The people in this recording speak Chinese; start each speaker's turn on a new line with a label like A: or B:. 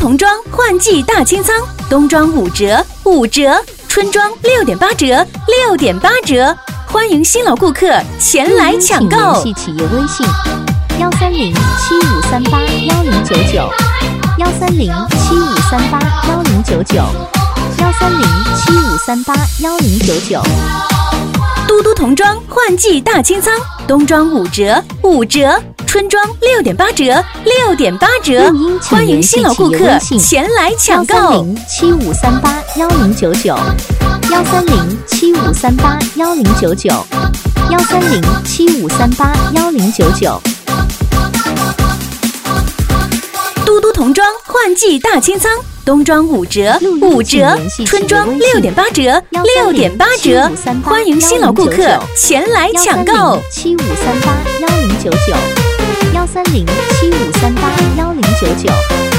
A: 童装换季大清仓，冬装5折，5折；春装6.8折，6.8折。欢迎新老顾客前来抢购。
B: 联系企业微信13075381099，13075381099，13075381099。
A: 嘟嘟童装换季大清仓，冬装5折，5折；春装6.8折，6.8折。欢迎新老顾客前来抢购。
B: 13075381099，13075381099，13075381099。
A: 嘟嘟童装换季大清仓，冬装5折，5折；春装6.8折，6.8折。欢迎新老顾客前来抢购。
B: 13075381099，13075381099。